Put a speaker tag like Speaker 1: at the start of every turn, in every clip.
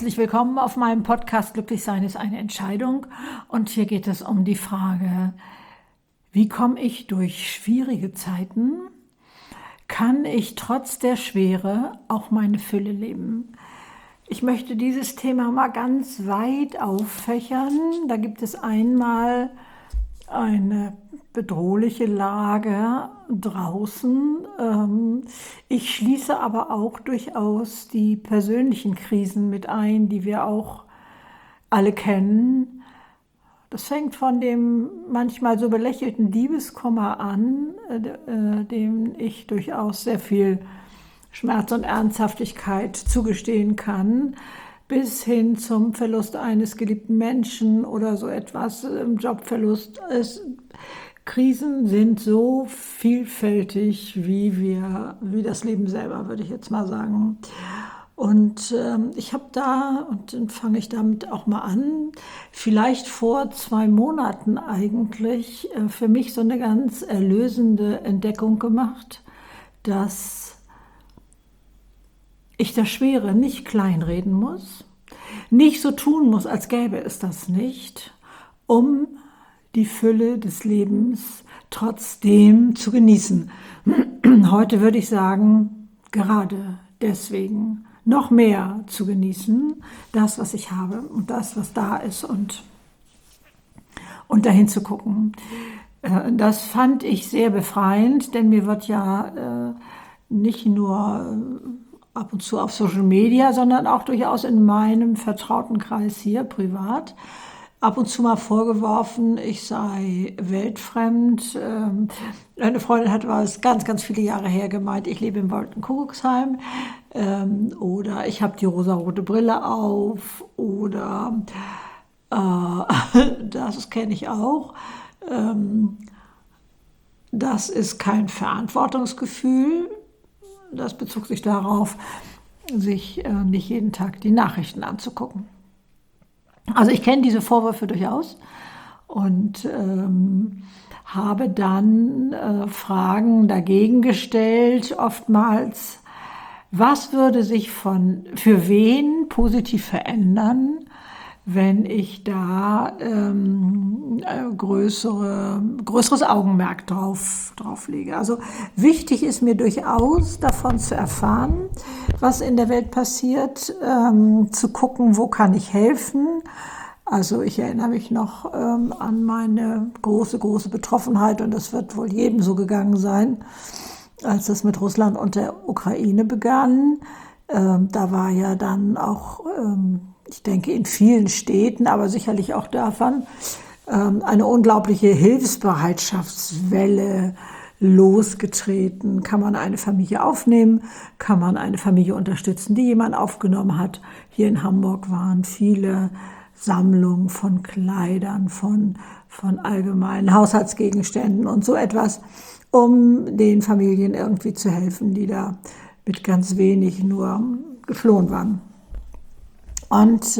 Speaker 1: Herzlich willkommen auf meinem Podcast Glücklich sein ist eine Entscheidung. Und hier geht es um die Frage, wie komme ich durch schwierige Zeiten? Kann ich trotz der Schwere auch meine Fülle leben? Ich möchte dieses Thema mal ganz weit auffächern. Da gibt es einmal eine bedrohliche Lage draußen. Ich schließe aber auch durchaus die persönlichen Krisen mit ein, die wir auch alle kennen. Das fängt von dem manchmal so belächelten Liebeskummer an, dem ich durchaus sehr viel Schmerz und Ernsthaftigkeit zugestehen kann, bis hin zum Verlust eines geliebten Menschen oder so etwas, Jobverlust. Krisen sind so vielfältig wie das Leben selber, würde ich jetzt mal sagen. Und ich habe da, und dann fange ich damit auch mal an, vielleicht vor 2 Monaten eigentlich für mich so eine ganz erlösende Entdeckung gemacht, dass ich das Schwere nicht kleinreden muss, nicht so tun muss, als gäbe es das nicht, um die Fülle des Lebens trotzdem zu genießen. Heute würde ich sagen, gerade deswegen noch mehr zu genießen, das, was ich habe und das, was da ist und dahin zu gucken. Das fand ich sehr befreiend, denn mir wird ja nicht nur ab und zu auf Social Media, sondern auch durchaus in meinem vertrauten Kreis hier privat ab und zu mal vorgeworfen, ich sei weltfremd. Eine Freundin hat was ganz, ganz viele Jahre her gemeint, ich lebe im Wolkenkuckucksheim oder ich habe die rosarote Brille auf oder das kenne ich auch. Das ist kein Verantwortungsgefühl. Das bezog sich darauf, sich nicht jeden Tag die Nachrichten anzugucken. Also ich kenne diese Vorwürfe durchaus und habe dann Fragen dagegen gestellt, oftmals, was würde sich für wen positiv verändern, wenn ich da größeres Augenmerk drauf lege. Also wichtig ist mir durchaus davon zu erfahren, was in der Welt passiert, zu gucken, wo kann ich helfen. Also ich erinnere mich noch an meine große Betroffenheit und das wird wohl jedem so gegangen sein, als das mit Russland und der Ukraine begann. Da war ja dann auch ich denke in vielen Städten, aber sicherlich auch davon, eine unglaubliche Hilfsbereitschaftswelle losgetreten. Kann man eine Familie aufnehmen? Kann man eine Familie unterstützen, die jemand aufgenommen hat? Hier in Hamburg waren viele Sammlungen von Kleidern, von allgemeinen Haushaltsgegenständen und so etwas, um den Familien irgendwie zu helfen, die da mit ganz wenig nur geflohen waren. Und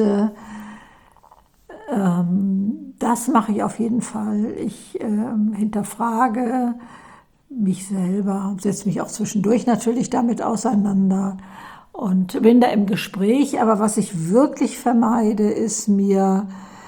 Speaker 1: das mache ich auf jeden Fall. Ich hinterfrage mich selber, setze mich auch zwischendurch natürlich damit auseinander und bin da im Gespräch. Aber was ich wirklich vermeide, ist mir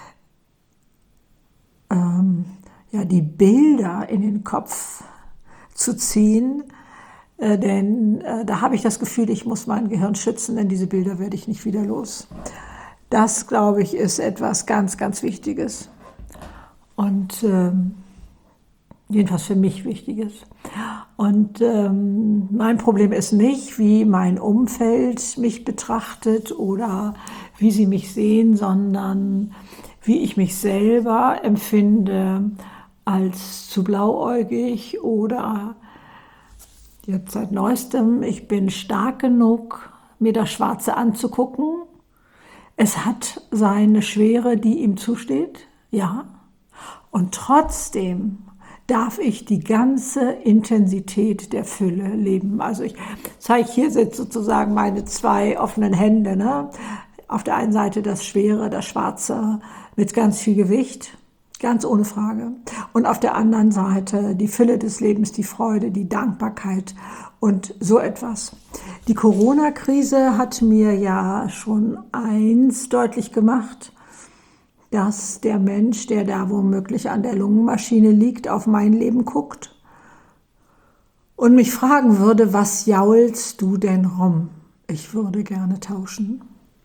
Speaker 1: die Bilder in den Kopf zu ziehen. Denn da habe ich das Gefühl, ich muss mein Gehirn schützen, denn diese Bilder werde ich nicht wieder los. Das, glaube ich, ist etwas ganz, ganz Wichtiges und jedenfalls für mich Wichtiges. Und mein Problem ist nicht, wie mein Umfeld mich betrachtet oder wie sie mich sehen, sondern wie ich mich selber empfinde als zu blauäugig oder jetzt seit Neuestem, ich bin stark genug, mir das Schwarze anzugucken. Es hat seine Schwere, die ihm zusteht, ja. Und trotzdem darf ich die ganze Intensität der Fülle leben. Also ich zeige hier jetzt sozusagen meine 2 offenen Hände. Ne? Auf der einen Seite das Schwere, das Schwarze mit ganz viel Gewicht. Ganz ohne Frage. Und auf der anderen Seite die Fülle des Lebens, die Freude, die Dankbarkeit und so etwas. Die Corona-Krise hat mir ja schon eins deutlich gemacht, dass der Mensch, der da womöglich an der Lungenmaschine liegt, auf mein Leben guckt und mich fragen würde, was jaulst du denn rum? Ich würde gerne tauschen.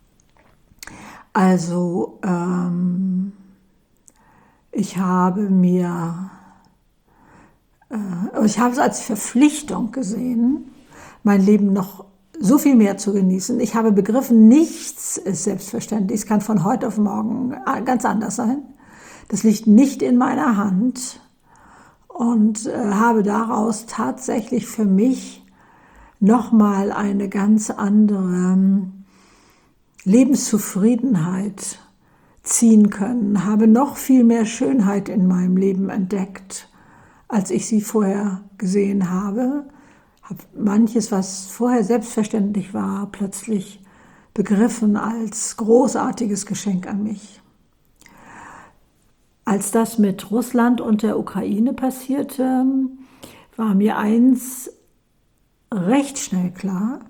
Speaker 1: Also, ich habe es als Verpflichtung gesehen, mein Leben noch so viel mehr zu genießen. Ich habe begriffen, nichts ist selbstverständlich. Es kann von heute auf morgen ganz anders sein. Das liegt nicht in meiner Hand und habe daraus tatsächlich für mich nochmal eine ganz andere Lebenszufriedenheit ziehen können, habe noch viel mehr Schönheit in meinem Leben entdeckt, als ich sie vorher gesehen habe. Habe manches, was vorher selbstverständlich war, plötzlich begriffen als großartiges Geschenk an mich. Als das mit Russland und der Ukraine passierte, war mir eins recht schnell klar.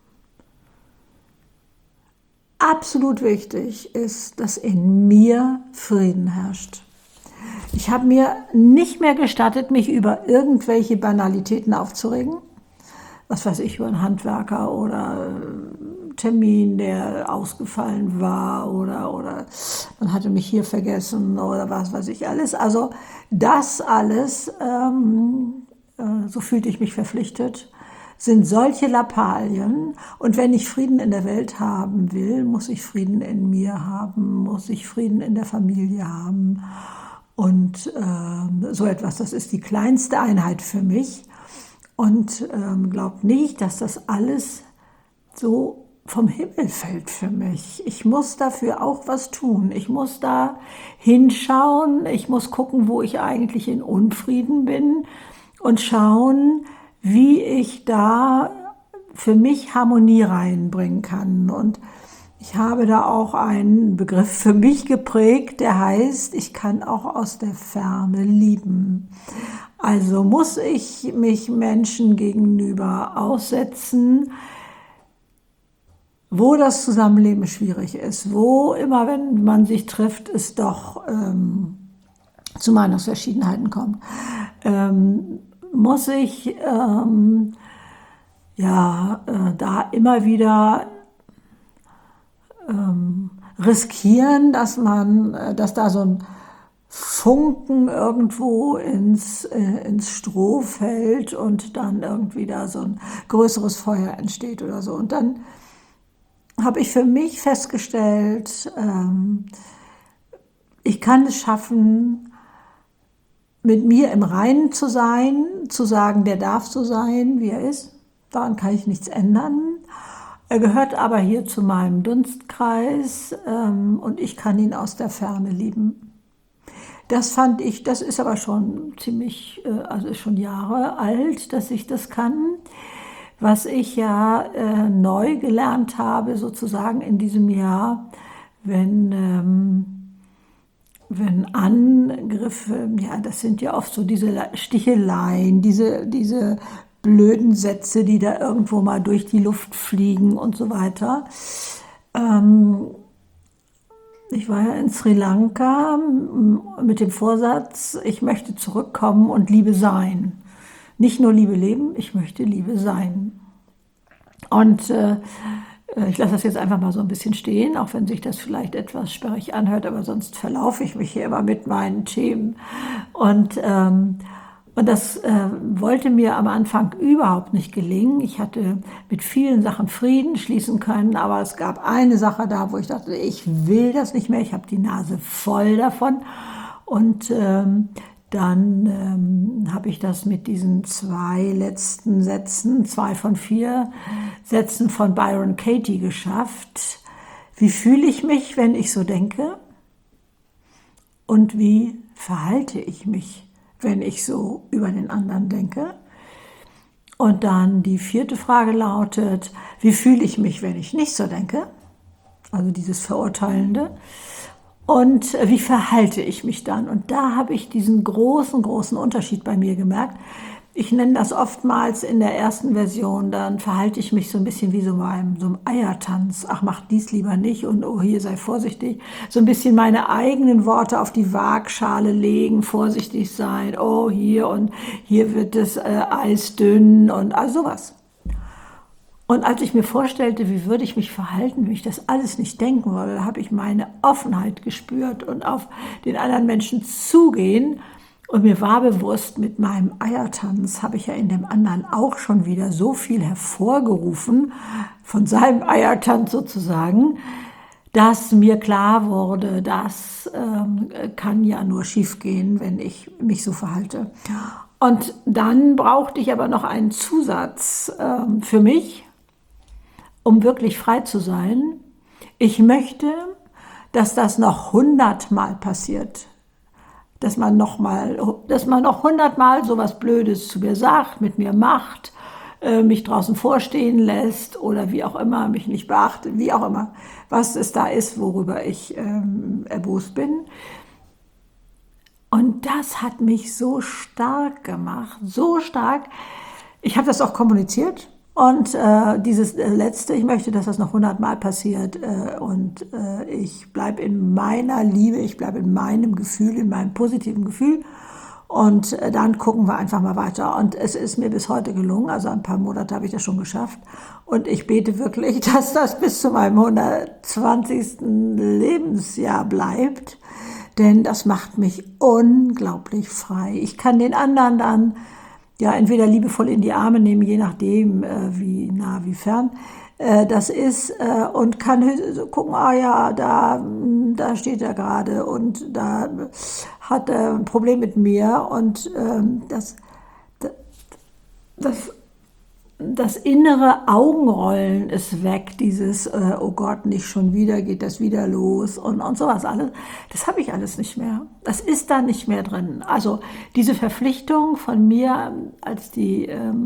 Speaker 1: Absolut wichtig ist, dass in mir Frieden herrscht. Ich habe mir nicht mehr gestattet, mich über irgendwelche Banalitäten aufzuregen. Was weiß ich, über einen Handwerker oder einen Termin, der ausgefallen war oder man hatte mich hier vergessen oder was weiß ich alles. Also das alles, so fühlte ich mich verpflichtet, sind solche Lappalien. Und wenn ich Frieden in der Welt haben will, muss ich Frieden in mir haben, muss ich Frieden in der Familie haben. Und so etwas, das ist die kleinste Einheit für mich. Und glaubt nicht, dass das alles so vom Himmel fällt für mich. Ich muss dafür auch was tun. Ich muss da hinschauen. Ich muss gucken, wo ich eigentlich in Unfrieden bin und schauen, wie ich da für mich Harmonie reinbringen kann. Und ich habe da auch einen Begriff für mich geprägt, der heißt, ich kann auch aus der Ferne lieben. Also muss ich mich Menschen gegenüber aussetzen, wo das Zusammenleben schwierig ist, wo immer, wenn man sich trifft, es doch zu Meinungsverschiedenheiten kommt. Muss ich da immer wieder riskieren, dass da so ein Funken irgendwo ins Stroh fällt und dann irgendwie da so ein größeres Feuer entsteht oder so. Und dann habe ich für mich festgestellt, ich kann es schaffen, mit mir im Reinen zu sein, zu sagen, der darf so sein, wie er ist. Daran kann ich nichts ändern. Er gehört aber hier zu meinem Dunstkreis und ich kann ihn aus der Ferne lieben. Das fand ich, das ist aber schon ziemlich, also ist schon Jahre alt, dass ich das kann. Was ich ja neu gelernt habe, sozusagen in diesem Jahr, wenn Angriffe, ja, das sind ja oft so diese Sticheleien, diese blöden Sätze, die da irgendwo mal durch die Luft fliegen und so weiter. Ich war ja in Sri Lanka mit dem Vorsatz, ich möchte zurückkommen und Liebe sein. Nicht nur Liebe leben, ich möchte Liebe sein. Und ich lasse das jetzt einfach mal so ein bisschen stehen, auch wenn sich das vielleicht etwas sperrig anhört, aber sonst verlaufe ich mich hier immer mit meinen Themen. Und das wollte mir am Anfang überhaupt nicht gelingen. Ich hatte mit vielen Sachen Frieden schließen können, aber es gab eine Sache da, wo ich dachte, ich will das nicht mehr, ich habe die Nase voll davon. Und dann habe ich das mit diesen 2 letzten Sätzen, 2 von 4 Sätzen von Byron Katie geschafft. Wie fühle ich mich, wenn ich so denke? Und wie verhalte ich mich, wenn ich so über den anderen denke? Und dann die 4. Frage lautet, wie fühle ich mich, wenn ich nicht so denke? Also dieses Verurteilende. Und wie verhalte ich mich dann? Und da habe ich diesen großen, großen Unterschied bei mir gemerkt. Ich nenne das oftmals in der ersten Version, dann verhalte ich mich so ein bisschen wie so einem Eiertanz. Ach, mach dies lieber nicht und oh, hier sei vorsichtig. So ein bisschen meine eigenen Worte auf die Waagschale legen, vorsichtig sein. Oh, hier und hier wird das Eis dünn und all sowas. Und als ich mir vorstellte, wie würde ich mich verhalten, wenn ich das alles nicht denken würde, da habe ich meine Offenheit gespürt und auf den anderen Menschen zugehen. Und mir war bewusst, mit meinem Eiertanz habe ich ja in dem anderen auch schon wieder so viel hervorgerufen, von seinem Eiertanz sozusagen, dass mir klar wurde, das kann ja nur schiefgehen, wenn ich mich so verhalte. Und dann brauchte ich aber noch einen Zusatz für mich, um wirklich frei zu sein. Ich möchte, dass das noch 100-mal passiert. Dass man noch 100-mal so was Blödes zu mir sagt, mit mir macht, mich draußen vorstehen lässt oder wie auch immer, mich nicht beachtet, wie auch immer, was es da ist, worüber ich erbost bin. Und das hat mich so stark gemacht, so stark. Ich habe das auch kommuniziert. Und dieses Letzte, ich möchte, dass das noch 100-mal passiert und ich bleibe in meiner Liebe, ich bleibe in meinem Gefühl, in meinem positiven Gefühl und dann gucken wir einfach mal weiter. Und es ist mir bis heute gelungen, also ein paar Monate habe ich das schon geschafft und ich bete wirklich, dass das bis zu meinem 120. Lebensjahr bleibt, denn das macht mich unglaublich frei. Ich kann den anderen dann ja, entweder liebevoll in die Arme nehmen, je nachdem, wie nah, wie fern das ist, und kann gucken, ah ja, da steht er gerade und da hat er ein Problem mit mir und das innere Augenrollen ist weg, dieses, oh Gott, nicht schon wieder, geht das wieder los und sowas alles. Das habe ich alles nicht mehr. Das ist da nicht mehr drin. Also diese Verpflichtung von mir, als die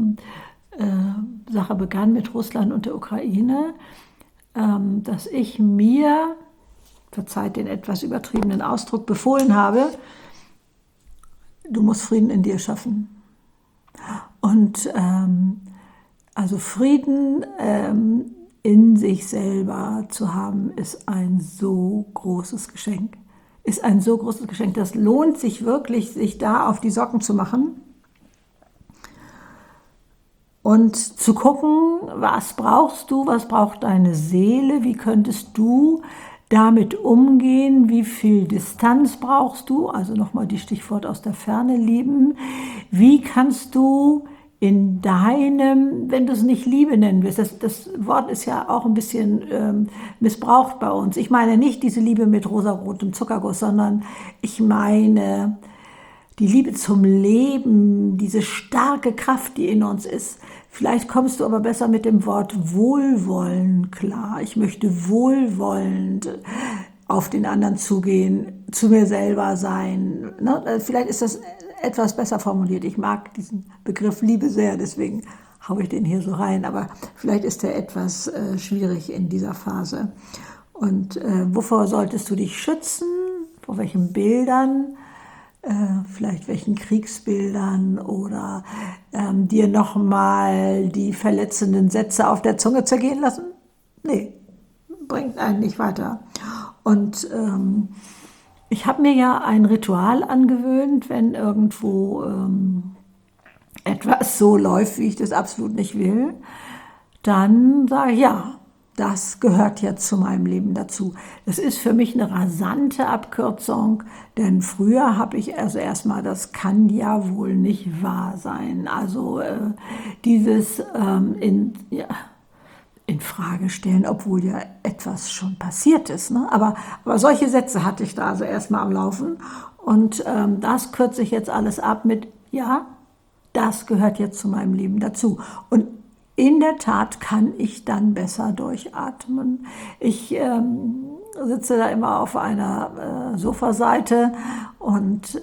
Speaker 1: Sache begann mit Russland und der Ukraine, dass ich mir, verzeiht den etwas übertriebenen Ausdruck, befohlen habe, du musst Frieden in dir schaffen. Und also Frieden in sich selber zu haben, ist ein so großes Geschenk. Ist ein so großes Geschenk. Das lohnt sich wirklich, sich da auf die Socken zu machen und zu gucken, was brauchst du, was braucht deine Seele, wie könntest du damit umgehen, wie viel Distanz brauchst du, also nochmal die Stichwort aus der Ferne lieben, wie kannst du in deinem, wenn du es nicht Liebe nennen willst, das Wort ist ja auch ein bisschen missbraucht bei uns. Ich meine nicht diese Liebe mit rosarotem Zuckerguss, sondern ich meine die Liebe zum Leben, diese starke Kraft, die in uns ist. Vielleicht kommst du aber besser mit dem Wort Wohlwollen klar. Ich möchte wohlwollend auf den anderen zugehen, zu mir selber sein. Ne? Vielleicht ist das etwas besser formuliert. Ich mag diesen Begriff Liebe sehr, deswegen haue ich den hier so rein. Aber vielleicht ist er etwas schwierig in dieser Phase. Und wovor solltest du dich schützen? Vor welchen Bildern? Vielleicht welchen Kriegsbildern oder dir nochmal die verletzenden Sätze auf der Zunge zergehen lassen? Nee, bringt einen nicht weiter. Und ich habe mir ja ein Ritual angewöhnt, wenn irgendwo etwas so läuft, wie ich das absolut nicht will, dann sage ich, ja, das gehört jetzt zu meinem Leben dazu. Das ist für mich eine rasante Abkürzung, denn früher habe ich also erstmal, das kann ja wohl nicht wahr sein. Also dieses in Frage stellen, obwohl ja etwas schon passiert ist. Ne? Aber solche Sätze hatte ich da also erstmal am Laufen und das kürze ich jetzt alles ab mit, ja, das gehört jetzt zu meinem Leben dazu. Und in der Tat kann ich dann besser durchatmen. Ich sitze da immer auf einer Sofaseite und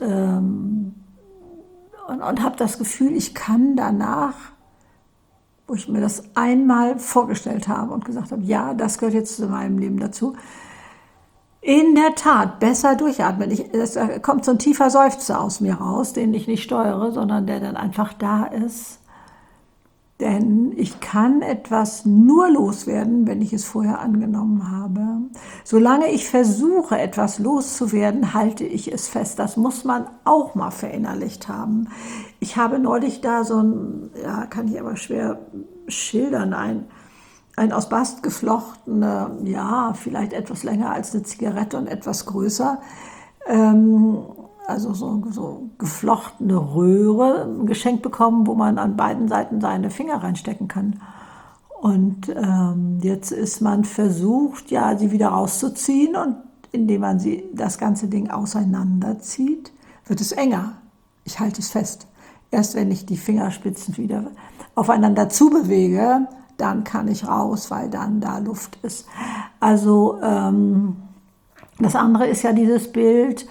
Speaker 1: habe das Gefühl, ich kann danach, wo ich mir das einmal vorgestellt habe und gesagt habe, ja, das gehört jetzt zu meinem Leben dazu, In der Tat, besser durchatmen. Es kommt so ein tiefer Seufzer aus mir raus, den ich nicht steuere, sondern der dann einfach da ist. Denn ich kann etwas nur loswerden, wenn ich es vorher angenommen habe. Solange ich versuche, etwas loszuwerden, halte ich es fest. Das muss man auch mal verinnerlicht haben. Ich habe neulich da so ein, ja, kann ich aber schwer schildern, ein aus Bast geflochtene, ja, vielleicht etwas länger als eine Zigarette und etwas größer, also so geflochtene Röhre geschenkt bekommen, wo man an beiden Seiten seine Finger reinstecken kann. Und jetzt ist man versucht, ja, sie wieder rauszuziehen, und indem man das ganze Ding auseinanderzieht, wird es enger. Ich halte es fest. Erst wenn ich die Fingerspitzen wieder aufeinander zubewege, dann kann ich raus, weil dann da Luft ist. Also das andere ist ja dieses Bild,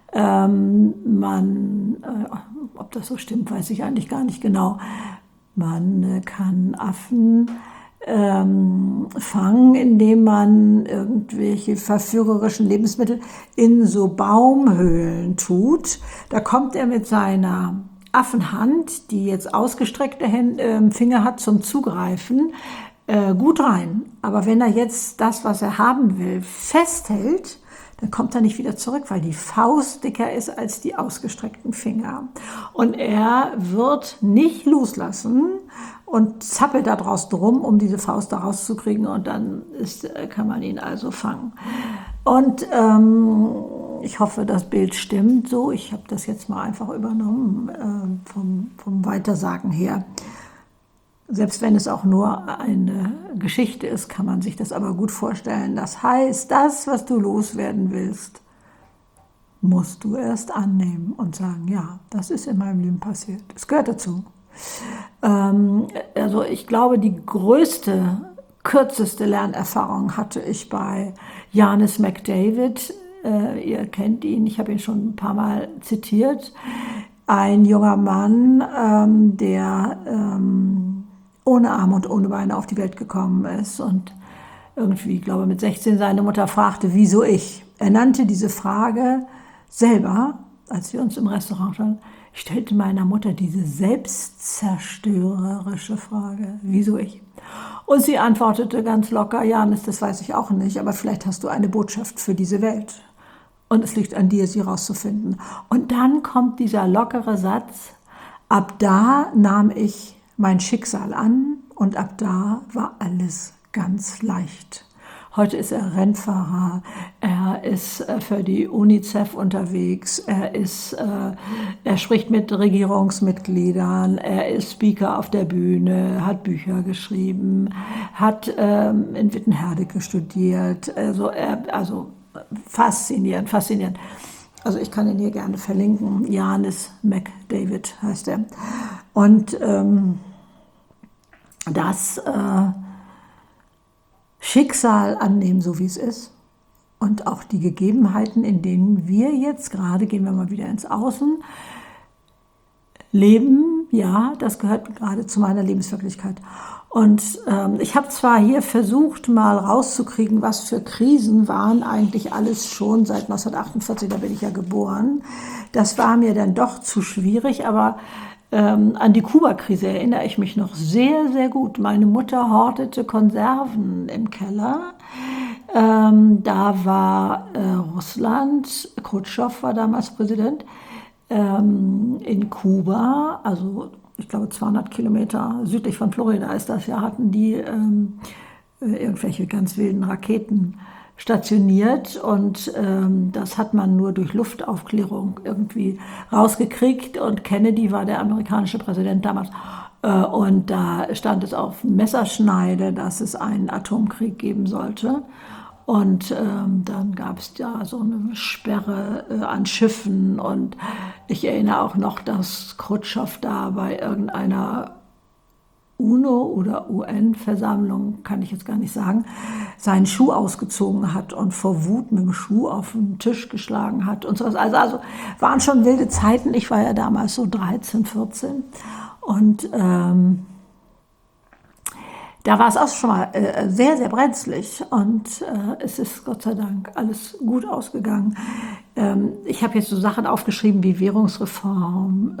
Speaker 1: ob das so stimmt, weiß ich eigentlich gar nicht genau. Man kann Affen fangen, indem man irgendwelche verführerischen Lebensmittel in so Baumhöhlen tut. Da kommt er mit seiner Affenhand, die jetzt ausgestreckte Finger hat zum Zugreifen, gut rein. Aber wenn er jetzt das, was er haben will, festhält, dann kommt er nicht wieder zurück, weil die Faust dicker ist als die ausgestreckten Finger. Und er wird nicht loslassen und zappelt da draußen rum, um diese Faust da rauszukriegen, und dann kann man ihn also fangen. Und ich hoffe, das Bild stimmt so. Ich habe das jetzt mal einfach übernommen vom Weitersagen her. Selbst wenn es auch nur eine Geschichte ist, kann man sich das aber gut vorstellen. Das heißt, das, was du loswerden willst, musst du erst annehmen und sagen, ja, das ist in meinem Leben passiert. Es gehört dazu. Also ich glaube, die kürzeste Lernerfahrung hatte ich bei Janis McDavid. Ihr kennt ihn, ich habe ihn schon ein paar Mal zitiert. Ein junger Mann, der ohne Arme und ohne Beine auf die Welt gekommen ist und irgendwie, glaube ich, mit 16 seine Mutter fragte, wieso ich? Er nannte diese Frage selber, als wir uns im Restaurant standen, stellte meiner Mutter diese selbstzerstörerische Frage, wieso ich? Und sie antwortete ganz locker, Janis, das weiß ich auch nicht, aber vielleicht hast du eine Botschaft für diese Welt. Und es liegt an dir, sie rauszufinden. Und dann kommt dieser lockere Satz, ab da nahm ich mein Schicksal an und ab da war alles ganz leicht. Heute ist er Rennfahrer, er ist für die UNICEF unterwegs, er spricht mit Regierungsmitgliedern, er ist Speaker auf der Bühne, hat Bücher geschrieben, hat in Wittenherdecke studiert, also faszinierend. Also ich kann ihn hier gerne verlinken. Janis McDavid heißt er. Und das Schicksal annehmen, so wie es ist. Und auch die Gegebenheiten, in denen wir jetzt gerade, gehen wir mal wieder ins Außen, leben, ja, das gehört gerade zu meiner Lebenswirklichkeit. Und ich habe zwar hier versucht, mal rauszukriegen, was für Krisen waren eigentlich alles schon seit 1948, da bin ich ja geboren. Das war mir dann doch zu schwierig, aber an die Kuba-Krise erinnere ich mich noch sehr, sehr gut. Meine Mutter hortete Konserven im Keller. Da war Russland, Khrushchev war damals Präsident, in Kuba, also ich glaube 200 Kilometer südlich von Florida ist das ja, hatten die irgendwelche ganz wilden Raketen stationiert, und das hat man nur durch Luftaufklärung irgendwie rausgekriegt, und Kennedy war der amerikanische Präsident damals, und da stand es auf Messerschneide, dass es einen Atomkrieg geben sollte. Und dann gab es ja so eine Sperre an Schiffen, und ich erinnere auch noch, dass Khrushchev da bei irgendeiner UNO- oder UN-Versammlung, kann ich jetzt gar nicht sagen, seinen Schuh ausgezogen hat und vor Wut mit dem Schuh auf den Tisch geschlagen hat und sowas. Also waren schon wilde Zeiten. Ich war ja damals so 13, 14. Und Da war es auch schon mal sehr, sehr brenzlig und es ist Gott sei Dank alles gut ausgegangen. Ich habe jetzt so Sachen aufgeschrieben wie Währungsreform,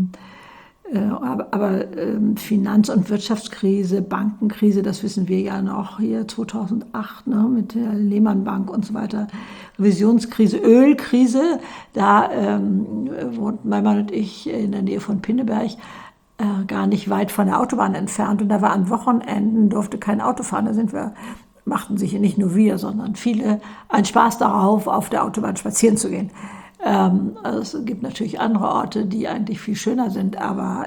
Speaker 1: aber Finanz- und Wirtschaftskrise, Bankenkrise, das wissen wir ja noch hier 2008, ne, mit der Lehman Bank und so weiter, Revisionskrise, Ölkrise, da wohnten mein Mann und ich in der Nähe von Pinneberg, gar nicht weit von der Autobahn entfernt und da war an Wochenenden, durfte kein Auto fahren, machten sich nicht nur wir, sondern viele einen Spaß darauf, auf der Autobahn spazieren zu gehen. Also es gibt natürlich andere Orte, die eigentlich viel schöner sind, aber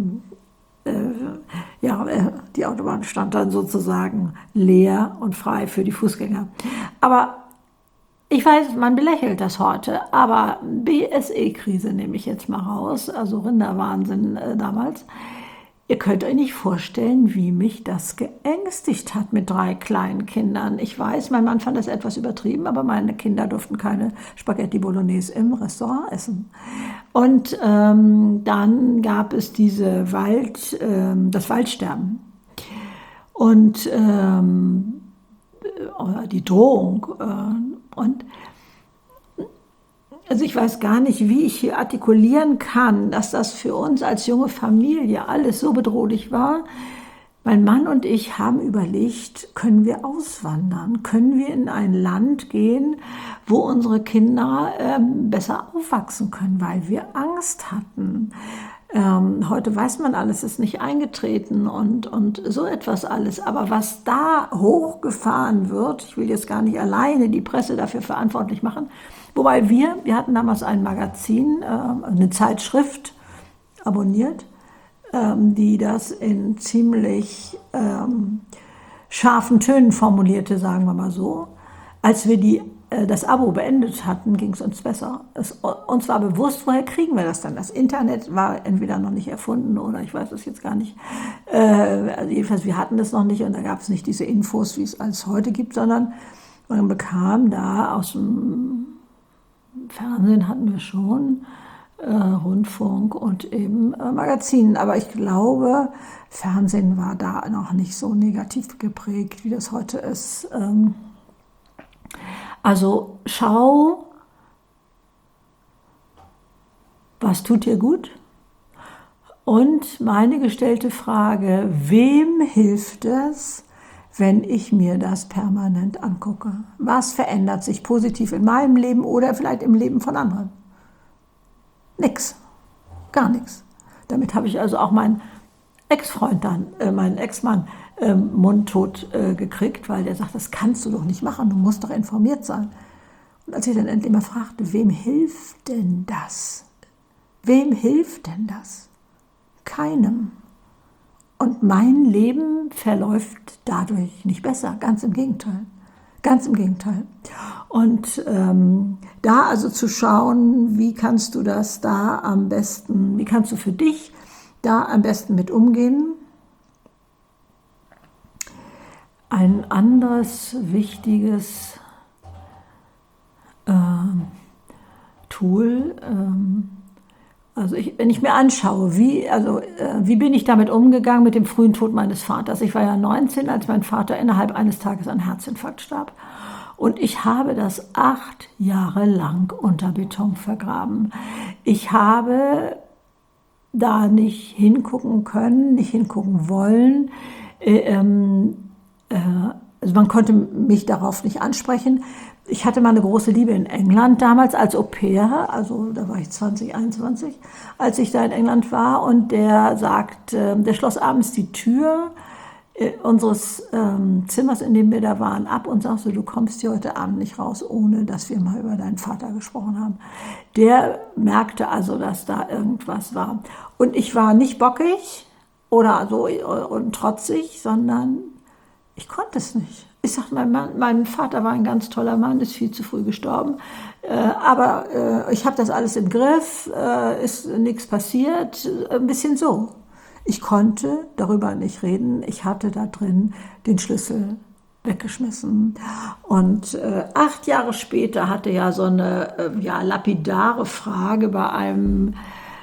Speaker 1: die Autobahn stand dann sozusagen leer und frei für die Fußgänger. Aber ich weiß, man belächelt das heute, aber BSE-Krise nehme ich jetzt mal raus, also Rinderwahnsinn damals. Ihr könnt euch nicht vorstellen, wie mich das geängstigt hat mit 3 kleinen Kindern. Ich weiß, mein Mann fand das etwas übertrieben, aber meine Kinder durften keine Spaghetti Bolognese im Restaurant essen. Und dann gab es das Waldsterben und die Drohung. Und also ich weiß gar nicht, wie ich hier artikulieren kann, dass das für uns als junge Familie alles so bedrohlich war. Mein Mann und ich haben überlegt, können wir auswandern? Können wir in ein Land gehen, wo unsere Kinder besser aufwachsen können, weil wir Angst hatten. Heute weiß man alles, ist nicht eingetreten und so etwas alles. Aber was da hochgefahren wird, ich will jetzt gar nicht alleine die Presse dafür verantwortlich machen, wobei wir hatten damals ein Magazin, eine Zeitschrift abonniert, die das in ziemlich scharfen Tönen formulierte, sagen wir mal so. Als wir das Abo beendet hatten, ging es uns besser. Uns war bewusst, woher kriegen wir das dann? Das Internet war entweder noch nicht erfunden oder ich weiß es jetzt gar nicht. Also jedenfalls, wir hatten das noch nicht und da gab es nicht diese Infos, wie es alles heute gibt, sondern man bekam da aus dem Fernsehen hatten wir schon, Rundfunk und eben Magazinen. Aber ich glaube, Fernsehen war da noch nicht so negativ geprägt, wie das heute ist. Also schau, was tut dir gut? Und meine gestellte Frage, wem hilft es, wenn ich mir das permanent angucke? Was verändert sich positiv in meinem Leben oder vielleicht im Leben von anderen? Nix, gar nichts. Damit habe ich also auch meinen Ex-Freund dann, meinen Ex-Mann mundtot gekriegt, weil der sagt, das kannst du doch nicht machen, du musst doch informiert sein. Und als ich dann endlich mal fragte, wem hilft denn das? Wem hilft denn das? Keinem. Und mein Leben verläuft dadurch nicht besser, ganz im Gegenteil. Ganz im Gegenteil. Und da also zu schauen, wie kannst du das da am besten, wie kannst du für dich da am besten mit umgehen? Ein anderes wichtiges Tool, wenn ich mir anschaue, wie bin ich damit umgegangen mit dem frühen Tod meines Vaters. Ich war ja 19, als mein Vater innerhalb eines Tages an Herzinfarkt starb. Und ich habe das 8 Jahre lang unter Beton vergraben. Ich habe da nicht hingucken können, nicht hingucken wollen. Also man konnte mich darauf nicht ansprechen. Ich hatte mal eine große Liebe in England damals als Au-pair, also da war ich 20, 21, als ich da in England war und der schloss abends die Tür unseres Zimmers, in dem wir da waren, ab und sagte, du kommst hier heute Abend nicht raus, ohne dass wir mal über deinen Vater gesprochen haben. Der merkte also, dass da irgendwas war. Und ich war nicht bockig oder so und trotzig, sondern ich konnte es nicht. Ich sag, mein Vater war ein ganz toller Mann, ist viel zu früh gestorben, aber ich habe das alles im Griff, ist nichts passiert, ein bisschen so. Ich konnte darüber nicht reden, ich hatte da drin den Schlüssel weggeschmissen. Und 8 Jahre später hatte ja so eine lapidare Frage bei einem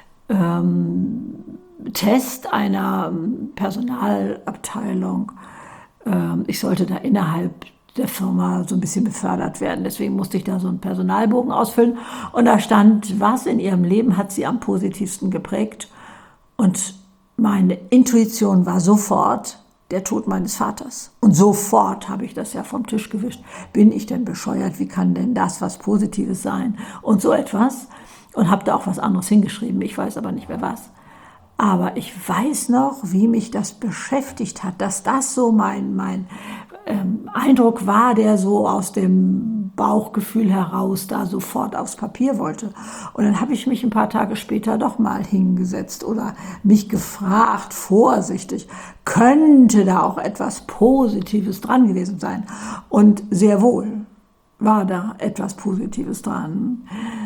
Speaker 1: Test einer Personalabteilung Ich sollte da innerhalb der Firma so ein bisschen befördert werden. Deswegen musste ich da so einen Personalbogen ausfüllen. Und da stand, was in ihrem Leben hat sie am positivsten geprägt. Und meine Intuition war sofort der Tod meines Vaters. Und sofort habe ich das ja vom Tisch gewischt. Bin ich denn bescheuert? Wie kann denn das was Positives sein? Und so etwas. Und habe da auch was anderes hingeschrieben. Ich weiß aber nicht mehr was. Aber ich weiß noch, wie mich das beschäftigt hat, dass das so mein Eindruck war, der so aus dem Bauchgefühl heraus da sofort aufs Papier wollte. Und dann habe ich mich ein paar Tage später doch mal hingesetzt oder mich gefragt, vorsichtig, könnte da auch etwas Positives dran gewesen sein? Und sehr wohl war da etwas Positives dran.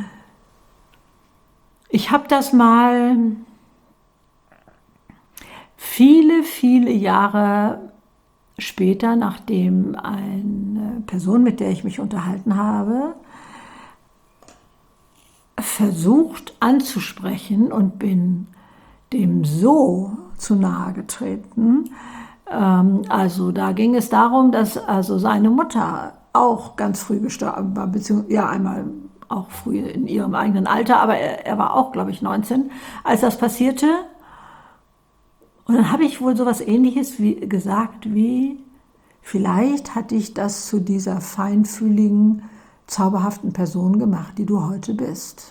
Speaker 1: Ich habe das mal viele Jahre später, nachdem eine Person, mit der ich mich unterhalten habe, versucht anzusprechen und bin dem so zu nahe getreten. Also da ging es darum, dass also seine Mutter auch ganz früh gestorben war, beziehungsweise ja einmal auch früh in ihrem eigenen Alter, aber er war auch, glaube ich, 19, als das passierte. Und dann habe ich wohl so etwas Ähnliches gesagt wie, vielleicht hat dich das zu dieser feinfühligen, zauberhaften Person gemacht, die du heute bist.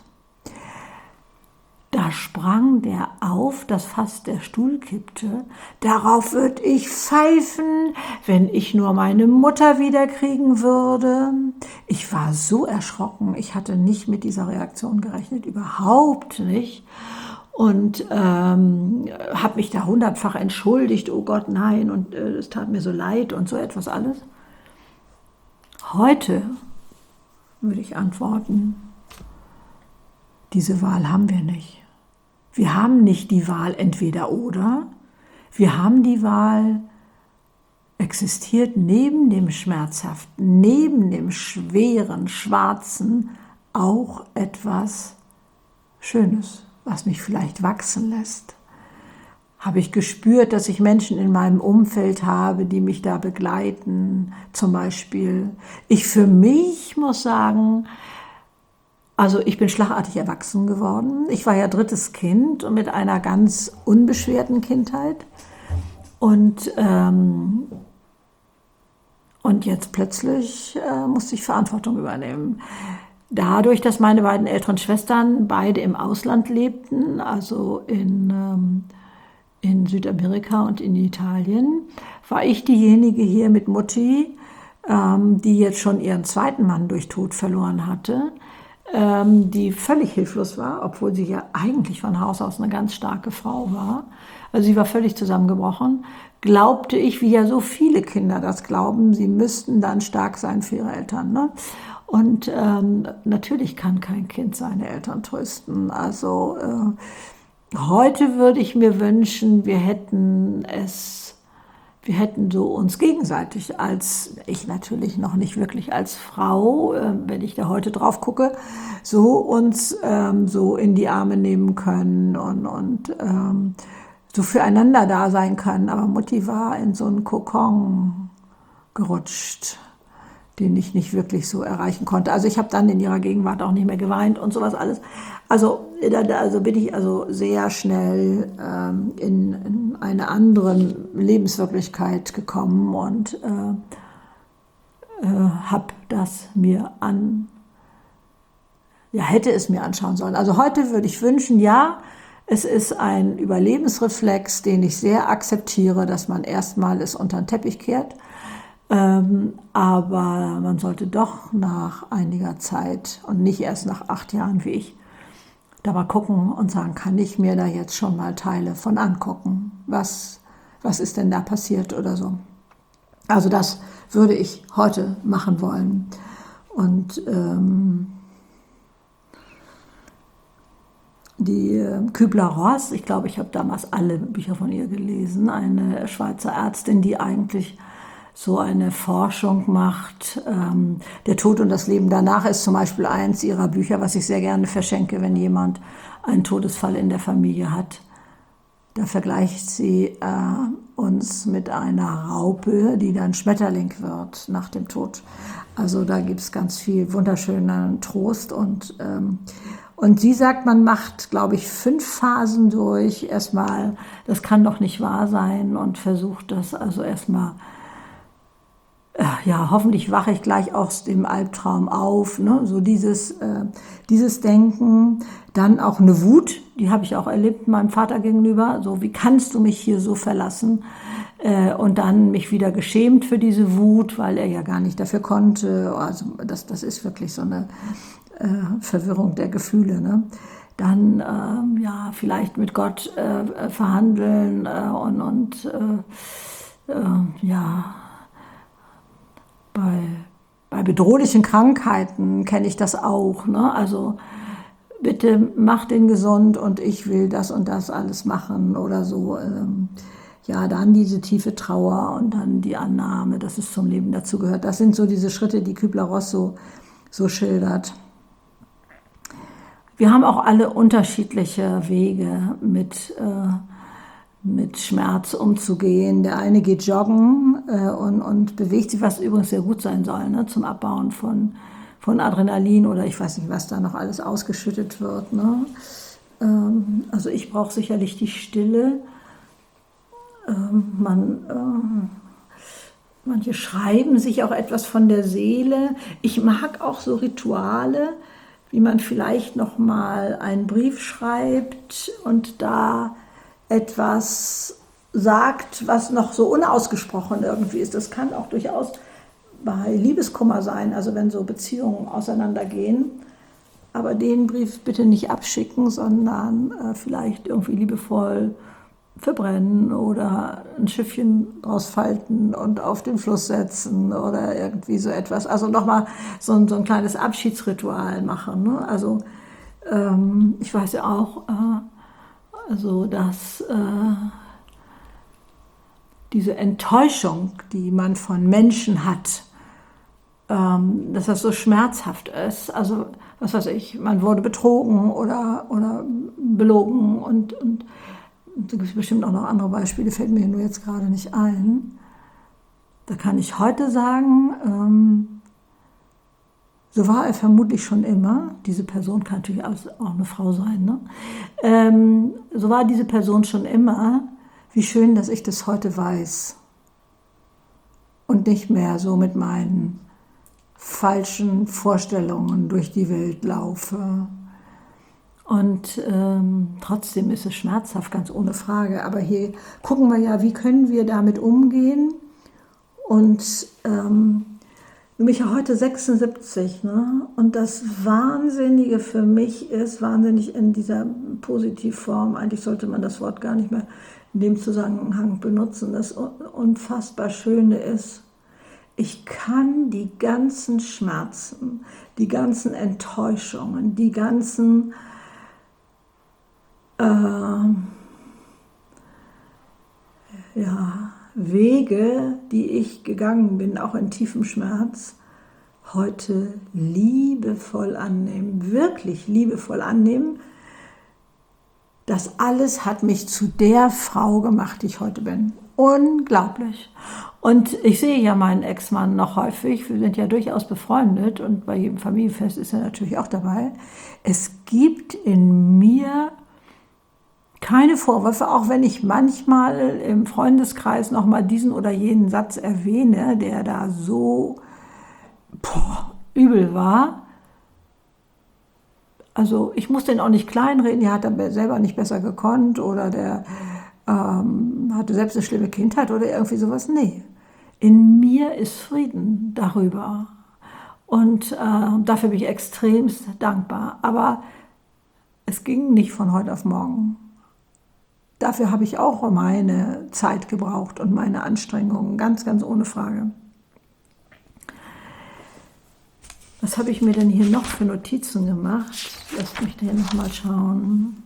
Speaker 1: Da sprang der auf, dass fast der Stuhl kippte. Darauf würde ich pfeifen, wenn ich nur meine Mutter wiederkriegen würde. Ich war so erschrocken, ich hatte nicht mit dieser Reaktion gerechnet, überhaupt nicht. Und habe mich da 100-fach entschuldigt, oh Gott, nein, und es tat mir so leid und so etwas alles. Heute würde ich antworten, diese Wahl haben wir nicht. Wir haben nicht die Wahl entweder oder, wir haben die Wahl, existiert neben dem Schmerzhaften, neben dem schweren, schwarzen auch etwas Schönes, was mich vielleicht wachsen lässt. Habe ich gespürt, dass ich Menschen in meinem Umfeld habe, die mich da begleiten, zum Beispiel. Ich für mich muss sagen, also ich bin schlagartig erwachsen geworden. Ich war ja 3. Kind und mit einer ganz unbeschwerten Kindheit. Und jetzt plötzlich musste ich Verantwortung übernehmen. Dadurch, dass meine beiden älteren Schwestern beide im Ausland lebten, also in Südamerika und in Italien, war ich diejenige hier mit Mutti, die jetzt schon ihren zweiten Mann durch Tod verloren hatte, die völlig hilflos war, obwohl sie ja eigentlich von Haus aus eine ganz starke Frau war. Also sie war völlig zusammengebrochen. Glaubte ich, wie ja so viele Kinder das glauben, sie müssten dann stark sein für ihre Eltern, ne? Und natürlich kann kein Kind seine Eltern trösten. Also heute würde ich mir wünschen, wir hätten so uns gegenseitig als, ich natürlich noch nicht wirklich als Frau, wenn ich da heute drauf gucke, so uns so in die Arme nehmen können und so füreinander da sein können. Aber Mutti war in so einen Kokon gerutscht, den ich nicht wirklich so erreichen konnte. Also ich habe dann in ihrer Gegenwart auch nicht mehr geweint und sowas alles. Also bin ich also sehr schnell in eine andere Lebenswirklichkeit gekommen und habe das hätte es mir anschauen sollen. Also heute würde ich wünschen, ja, es ist ein Überlebensreflex, den ich sehr akzeptiere, dass man erstmal es unter den Teppich kehrt. Aber man sollte doch nach einiger Zeit und nicht erst nach 8 Jahren wie ich, da mal gucken und sagen, kann ich mir da jetzt schon mal Teile von angucken? Was ist denn da passiert oder so? Also das würde ich heute machen wollen. Und die Kübler-Ross, ich glaube, ich habe damals alle Bücher von ihr gelesen, eine Schweizer Ärztin, die eigentlich so eine Forschung macht. Der Tod und das Leben danach ist zum Beispiel eins ihrer Bücher, was ich sehr gerne verschenke, wenn jemand einen Todesfall in der Familie hat. Da vergleicht sie uns mit einer Raupe, die dann Schmetterling wird nach dem Tod. Also da gibt es ganz viel wunderschönen Trost. Und sie sagt, man macht, glaube ich, 5 Phasen durch. Erstmal, das kann doch nicht wahr sein, und versucht das also erstmal. Ja, hoffentlich wache ich gleich aus dem Albtraum auf, ne? So dieses Denken. Dann auch eine Wut, die habe ich auch erlebt meinem Vater gegenüber. So, wie kannst du mich hier so verlassen? Und dann mich wieder geschämt für diese Wut, weil er ja gar nicht dafür konnte. Also das ist wirklich so eine Verwirrung der Gefühle, ne? Dann ja, vielleicht mit Gott verhandeln und ja, bei bedrohlichen Krankheiten kenne ich das auch, ne? Also bitte mach den gesund und ich will das und das alles machen oder so. Ja, dann diese tiefe Trauer und dann die Annahme, dass es zum Leben dazu gehört. Das sind so diese Schritte, die Kübler-Ross so schildert. Wir haben auch alle unterschiedliche Wege mit Schmerz umzugehen. Der eine geht joggen und bewegt sich, was übrigens sehr gut sein soll, ne, zum Abbauen von Adrenalin oder ich weiß nicht, was da noch alles ausgeschüttet wird, ne? Also ich brauche sicherlich die Stille. Manche schreiben sich auch etwas von der Seele. Ich mag auch so Rituale, wie man vielleicht noch mal einen Brief schreibt und da etwas sagt, was noch so unausgesprochen irgendwie ist. Das kann auch durchaus bei Liebeskummer sein, also wenn so Beziehungen auseinandergehen. Aber den Brief bitte nicht abschicken, sondern vielleicht irgendwie liebevoll verbrennen oder ein Schiffchen rausfalten und auf den Fluss setzen oder irgendwie so etwas. Also nochmal so ein kleines Abschiedsritual machen, ne? Also ich weiß ja auch, also dass diese Enttäuschung, die man von Menschen hat, dass das so schmerzhaft ist. Also was weiß ich, man wurde betrogen oder belogen und da gibt es bestimmt auch noch andere Beispiele, fällt mir nur jetzt gerade nicht ein. Da kann ich heute sagen, so war er vermutlich schon immer. Diese Person kann natürlich auch eine Frau sein, ne? So war diese Person schon immer. Wie schön, dass ich das heute weiß und nicht mehr so mit meinen falschen Vorstellungen durch die Welt laufe. Und trotzdem ist es schmerzhaft, ganz ohne Frage. Aber hier gucken wir ja, wie können wir damit umgehen. Und du bist ja heute 76, ne? Und das Wahnsinnige für mich ist, wahnsinnig in dieser Positivform, eigentlich sollte man das Wort gar nicht mehr in dem Zusammenhang benutzen, das unfassbar Schöne ist, ich kann die ganzen Schmerzen, die ganzen Enttäuschungen, die ganzen Wege, die ich gegangen bin, auch in tiefem Schmerz, heute liebevoll annehmen, wirklich liebevoll annehmen. Das alles hat mich zu der Frau gemacht, die ich heute bin. Unglaublich. Und ich sehe ja meinen Ex-Mann noch häufig, wir sind ja durchaus befreundet und bei jedem Familienfest ist er natürlich auch dabei. Es gibt in mir keine Vorwürfe, auch wenn ich manchmal im Freundeskreis nochmal diesen oder jenen Satz erwähne, der da so übel war. Also ich muss den auch nicht kleinreden, der hat er selber nicht besser gekonnt oder der hatte selbst eine schlimme Kindheit oder irgendwie sowas. Nee, in mir ist Frieden darüber und dafür bin ich extremst dankbar. Aber es ging nicht von heute auf morgen. Dafür habe ich auch meine Zeit gebraucht und meine Anstrengungen, ganz, ganz ohne Frage. Was habe ich mir denn hier noch für Notizen gemacht? Lasst mich da hier nochmal schauen.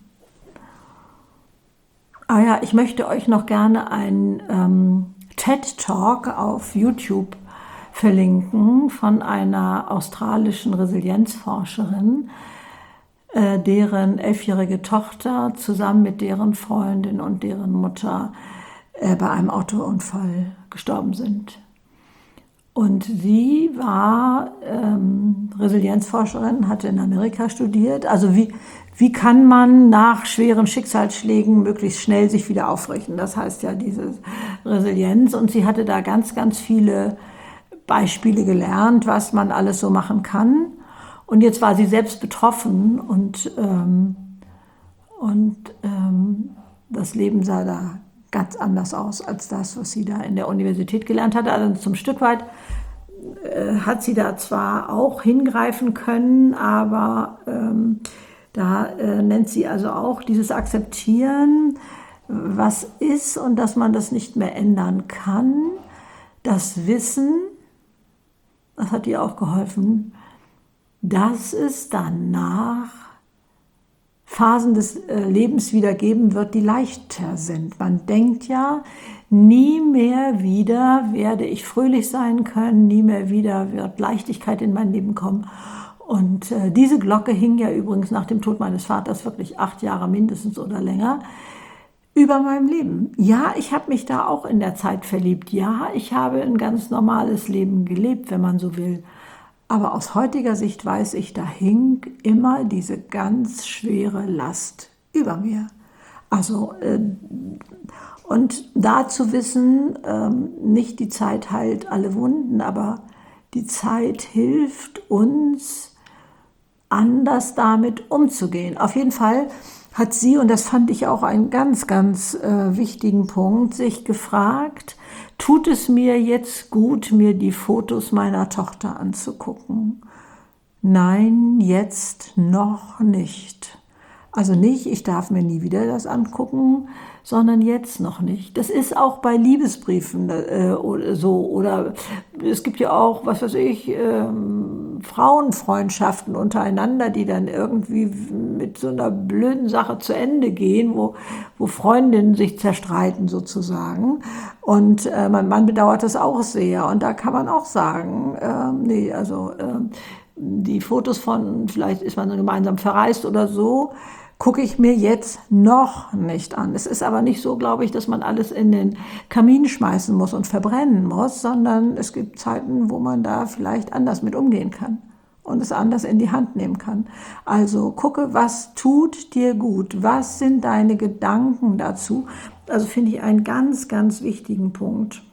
Speaker 1: Ich möchte euch noch gerne einen TED-Talk auf YouTube verlinken von einer australischen Resilienzforscherin. deren 11-jährige Tochter zusammen mit deren Freundin und deren Mutter bei einem Autounfall gestorben sind. Und sie war Resilienzforscherin, hatte in Amerika studiert. Also wie kann man nach schweren Schicksalsschlägen möglichst schnell sich wieder aufrichten? Das heißt ja diese Resilienz. Und sie hatte da ganz, ganz viele Beispiele gelernt, was man alles so machen kann. Und jetzt war sie selbst betroffen und das Leben sah da ganz anders aus als das, was sie da in der Universität gelernt hatte. Also zum Stück weit hat sie da zwar auch hingreifen können, aber da nennt sie also auch dieses Akzeptieren, was ist und dass man das nicht mehr ändern kann. Das Wissen, das hat ihr auch geholfen, dass es danach Phasen des Lebens wieder geben wird, die leichter sind. Man denkt ja, nie mehr wieder werde ich fröhlich sein können, nie mehr wieder wird Leichtigkeit in mein Leben kommen. Und diese Glocke hing ja übrigens nach dem Tod meines Vaters wirklich 8 Jahre mindestens oder länger über meinem Leben. Ja, ich habe mich da auch in der Zeit verliebt. Ja, ich habe ein ganz normales Leben gelebt, wenn man so will. Aber aus heutiger Sicht weiß ich, da hing immer diese ganz schwere Last über mir. Also, und da zu wissen, nicht die Zeit heilt alle Wunden, aber die Zeit hilft uns, anders damit umzugehen. Auf jeden Fall hat sie, und das fand ich auch einen ganz, ganz wichtigen Punkt, sich gefragt, tut es mir jetzt gut, mir die Fotos meiner Tochter anzugucken? Nein, jetzt noch nicht. Also nicht, ich darf mir nie wieder das angucken, sondern jetzt noch nicht. Das ist auch bei Liebesbriefen so. Oder es gibt ja auch, was weiß ich, Frauenfreundschaften untereinander, die dann irgendwie mit so einer blöden Sache zu Ende gehen, wo Freundinnen sich zerstreiten sozusagen. Und mein Mann bedauert das auch sehr. Und da kann man auch sagen, die Fotos von, vielleicht ist man gemeinsam verreist oder so, gucke ich mir jetzt noch nicht an. Es ist aber nicht so, glaube ich, dass man alles in den Kamin schmeißen muss und verbrennen muss, sondern es gibt Zeiten, wo man da vielleicht anders mit umgehen kann und es anders in die Hand nehmen kann. Also gucke, was tut dir gut? Was sind deine Gedanken dazu? Also finde ich einen ganz, ganz wichtigen Punkt.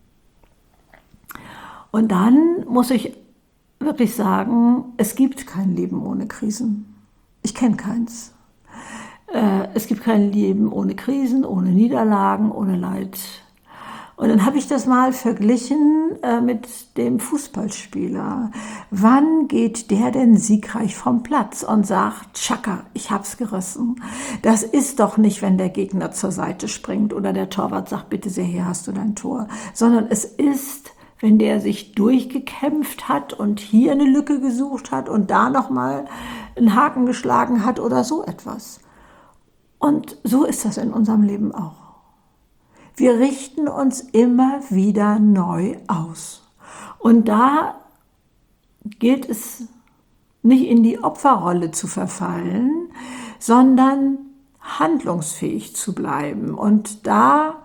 Speaker 1: Und dann muss ich wirklich sagen, es gibt kein Leben ohne Krisen. Ich kenne keins. Es gibt kein Leben ohne Krisen, ohne Niederlagen, ohne Leid. Und dann habe ich das mal verglichen mit dem Fußballspieler. Wann geht der denn siegreich vom Platz und sagt, Tschakka, ich hab's gerissen? Das ist doch nicht, wenn der Gegner zur Seite springt oder der Torwart sagt, bitte sehr, hier hast du dein Tor. Sondern es ist, wenn der sich durchgekämpft hat und hier eine Lücke gesucht hat und da nochmal einen Haken geschlagen hat oder so etwas. Und so ist das in unserem Leben auch. Wir richten uns immer wieder neu aus. Und da gilt es nicht in die Opferrolle zu verfallen, sondern handlungsfähig zu bleiben. Und da,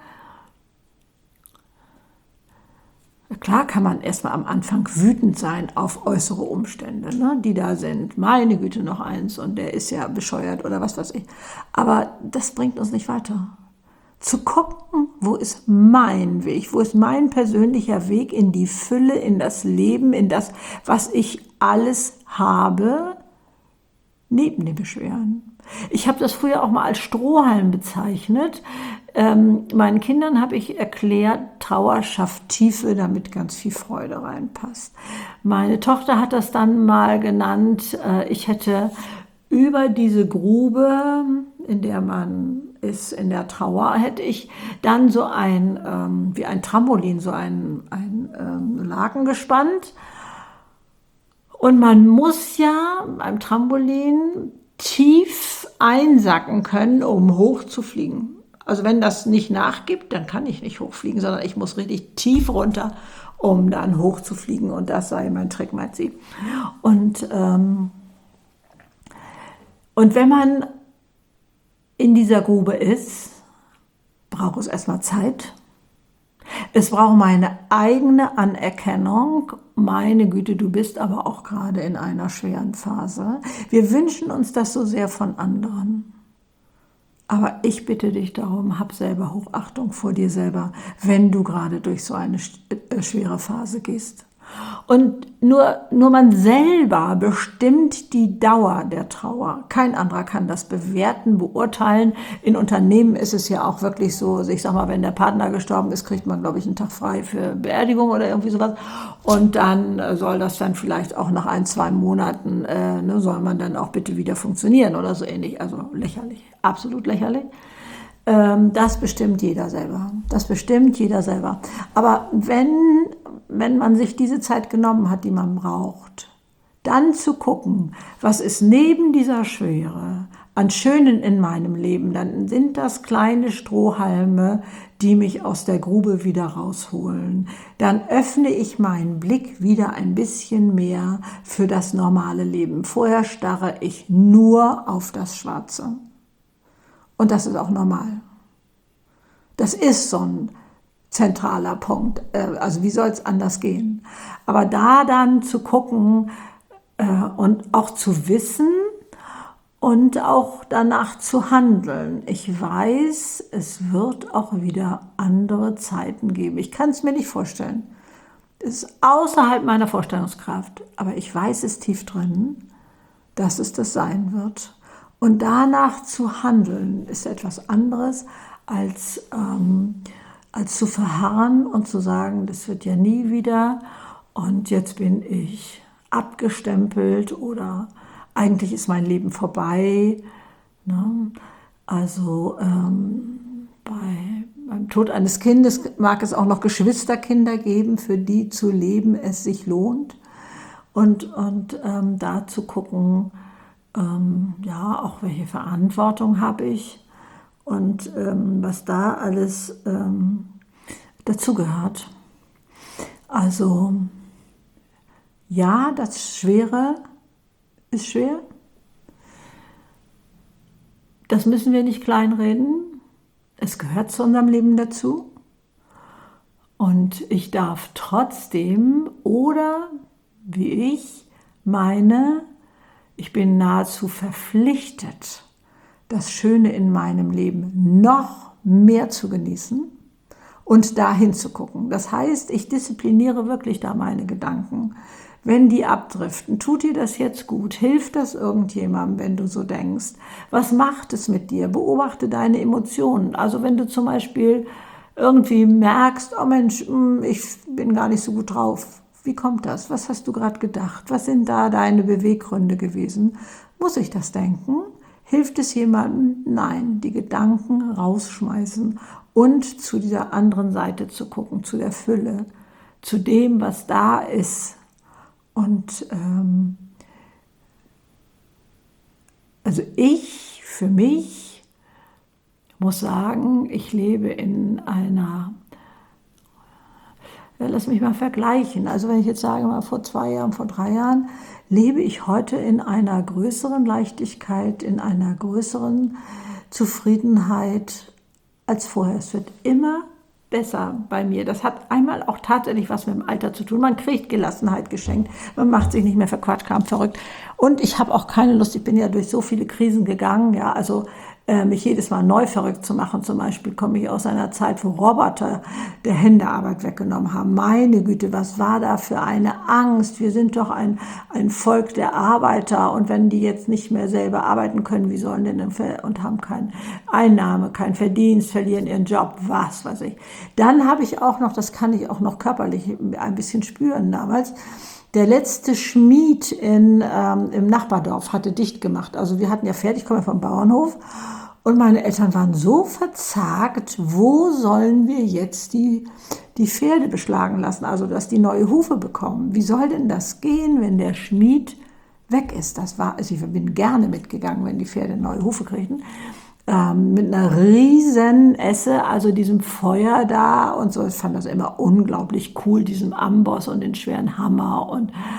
Speaker 1: klar kann man erstmal am Anfang wütend sein auf äußere Umstände, ne, die da sind. Meine Güte, noch eins und der ist ja bescheuert oder was weiß ich. Aber das bringt uns nicht weiter. Zu gucken, wo ist mein Weg, wo ist mein persönlicher Weg in die Fülle, in das Leben, in das, was ich alles habe, neben dem Beschweren. Ich habe das früher auch mal als Strohhalm bezeichnet. Meinen Kindern habe ich erklärt, Trauer schafft Tiefe, damit ganz viel Freude reinpasst. Meine Tochter hat das dann mal genannt, ich hätte über diese Grube, in der man ist, in der Trauer, hätte ich dann so wie ein Trampolin, so ein Laken gespannt. Und man muss ja beim Trampolin tief einsacken können, um hoch zu fliegen. Also wenn das nicht nachgibt, dann kann ich nicht hochfliegen, sondern ich muss richtig tief runter, um dann hoch zu fliegen. Und das sei mein Trick, meint sie. Und Und wenn man in dieser Grube ist, braucht es erstmal Zeit. Es braucht meine eigene Anerkennung. Meine Güte, du bist aber auch gerade in einer schweren Phase. Wir wünschen uns das so sehr von anderen. Aber ich bitte dich darum, hab selber Hochachtung vor dir selber, wenn du gerade durch so eine schwere Phase gehst. Und nur man selber bestimmt die Dauer der Trauer. Kein anderer kann das bewerten, beurteilen. In Unternehmen ist es ja auch wirklich so, also ich sag mal, wenn der Partner gestorben ist, kriegt man, glaube ich, einen Tag frei für Beerdigung oder irgendwie sowas. Und dann soll das dann vielleicht auch nach 1-2 Monaten, soll man dann auch bitte wieder funktionieren oder so ähnlich. Also lächerlich, absolut lächerlich. Das bestimmt jeder selber. Das bestimmt jeder selber. Aber wenn man sich diese Zeit genommen hat, die man braucht, dann zu gucken, was ist neben dieser Schwere an Schönen in meinem Leben, dann sind das kleine Strohhalme, die mich aus der Grube wieder rausholen. Dann öffne ich meinen Blick wieder ein bisschen mehr für das normale Leben. Vorher starre ich nur auf das Schwarze. Und das ist auch normal. Das ist so ein zentraler Punkt. Also wie soll es anders gehen? Aber da dann zu gucken und auch zu wissen und auch danach zu handeln. Ich weiß, es wird auch wieder andere Zeiten geben. Ich kann es mir nicht vorstellen. Es ist außerhalb meiner Vorstellungskraft. Aber ich weiß es tief drin, dass es das sein wird. Und danach zu handeln, ist etwas anderes als zu verharren und zu sagen, das wird ja nie wieder und jetzt bin ich abgestempelt oder eigentlich ist mein Leben vorbei. Ne? Also beim Tod eines Kindes mag es auch noch Geschwisterkinder geben, für die zu leben es sich lohnt. Und da zu gucken, auch welche Verantwortung habe ich und was da alles dazugehört. Also ja, das Schwere ist schwer. Das müssen wir nicht kleinreden. Es gehört zu unserem Leben dazu. Und ich darf trotzdem oder wie ich meine, ich bin nahezu verpflichtet, das Schöne in meinem Leben noch mehr zu genießen und dahin zu gucken. Das heißt, ich diszipliniere wirklich da meine Gedanken. Wenn die abdriften, tut dir das jetzt gut? Hilft das irgendjemandem, wenn du so denkst? Was macht es mit dir? Beobachte deine Emotionen. Also wenn du zum Beispiel irgendwie merkst, oh Mensch, ich bin gar nicht so gut drauf. Wie kommt das? Was hast du gerade gedacht? Was sind da deine Beweggründe gewesen? Muss ich das denken? Hilft es jemandem? Nein, die Gedanken rausschmeißen und zu dieser anderen Seite zu gucken, zu der Fülle, zu dem, was da ist. Und also ich für mich muss sagen, ich lebe in einer, lass mich mal vergleichen, also wenn ich jetzt sage, mal vor 2 Jahren, vor 3 Jahren, lebe ich heute in einer größeren Leichtigkeit, in einer größeren Zufriedenheit als vorher. Es wird immer besser bei mir. Das hat einmal auch tatsächlich was mit dem Alter zu tun. Man kriegt Gelassenheit geschenkt. Man macht sich nicht mehr für Quatschkram verrückt. Und ich habe auch keine Lust, ich bin ja durch so viele Krisen gegangen, ja, also mich jedes Mal neu verrückt zu machen. Zum Beispiel komme ich aus einer Zeit, wo Roboter der Händearbeit weggenommen haben. Meine Güte, was war da für eine Angst? Wir sind doch ein Volk der Arbeiter und wenn die jetzt nicht mehr selber arbeiten können, wie sollen denn und haben keine Einnahme, keinen Verdienst, verlieren ihren Job, was weiß ich. Dann habe ich auch noch, das kann ich auch noch körperlich ein bisschen spüren damals, der letzte Schmied im Nachbardorf hatte dicht gemacht. Also wir hatten ja fertig, ich komme ja vom Bauernhof. Und meine Eltern waren so verzagt, wo sollen wir jetzt die Pferde beschlagen lassen, also dass die neue Hufe bekommen. Wie soll denn das gehen, wenn der Schmied weg ist? Also ich bin gerne mitgegangen, wenn die Pferde neue Hufe kriegten. Mit einer riesen Esse, also diesem Feuer da und so. Ich fand das immer unglaublich cool, diesem Amboss und den schweren Hammer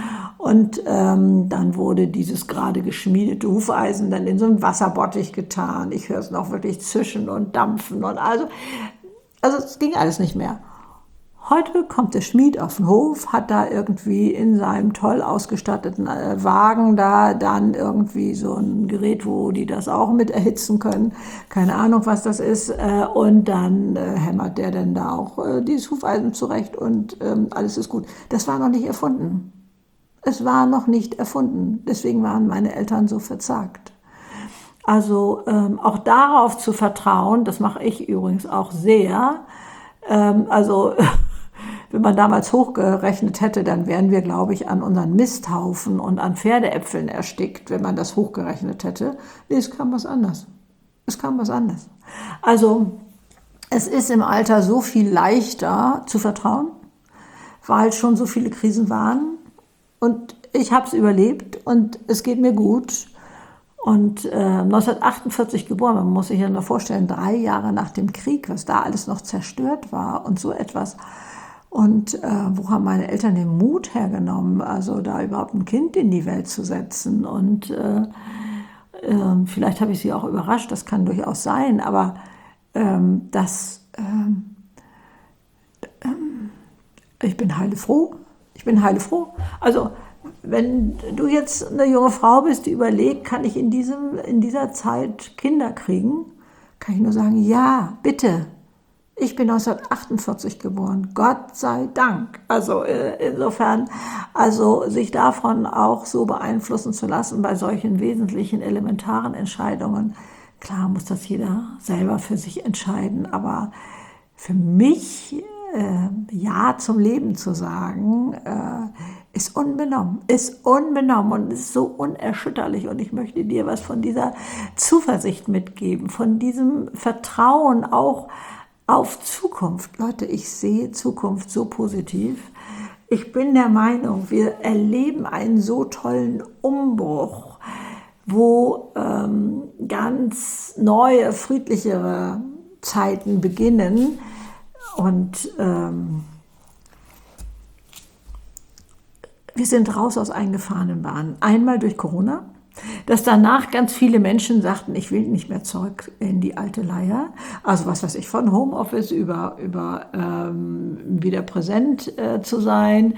Speaker 1: Und dann wurde dieses gerade geschmiedete Hufeisen dann in so einen Wasserbottich getan. Ich höre es noch wirklich zischen und dampfen und also es ging alles nicht mehr. Heute kommt der Schmied auf den Hof, hat da irgendwie in seinem toll ausgestatteten Wagen da dann irgendwie so ein Gerät, wo die das auch mit erhitzen können. Keine Ahnung, was das ist. Und dann hämmert der dann da auch dieses Hufeisen zurecht und alles ist gut. Das war noch nicht erfunden. Es war noch nicht erfunden. Deswegen waren meine Eltern so verzagt. Also auch darauf zu vertrauen, das mache ich übrigens auch sehr. Also wenn man damals hochgerechnet hätte, dann wären wir, glaube ich, an unseren Misthaufen und an Pferdeäpfeln erstickt, wenn man das hochgerechnet hätte. Nee, es kam was anderes. Es kam was anderes. Also es ist im Alter so viel leichter zu vertrauen, weil schon so viele Krisen waren. Und ich habe es überlebt und es geht mir gut. Und 1948 geboren, man muss sich ja nur vorstellen, 3 Jahre nach dem Krieg, was da alles noch zerstört war und so etwas. Und wo haben meine Eltern den Mut hergenommen, also da überhaupt ein Kind in die Welt zu setzen? Und vielleicht habe ich sie auch überrascht, das kann durchaus sein, aber ich bin heilfroh. Ich bin heilfroh. Also wenn du jetzt eine junge Frau bist, die überlegt, kann ich in dieser Zeit Kinder kriegen, kann ich nur sagen, ja, bitte. Ich bin 1948 geboren, Gott sei Dank. Also insofern, also sich davon auch so beeinflussen zu lassen bei solchen wesentlichen, elementaren Entscheidungen. Klar muss das jeder selber für sich entscheiden, aber für mich Ja zum Leben zu sagen, ist unbenommen und ist so unerschütterlich. Und ich möchte dir was von dieser Zuversicht mitgeben, von diesem Vertrauen auch auf Zukunft. Leute, ich sehe Zukunft so positiv. Ich bin der Meinung, wir erleben einen so tollen Umbruch, wo ganz neue, friedlichere Zeiten beginnen. Und wir sind raus aus eingefahrenen Bahnen. Einmal durch Corona, dass danach ganz viele Menschen sagten, ich will nicht mehr zurück in die alte Leier. Also was weiß ich, von Homeoffice über wieder präsent zu sein.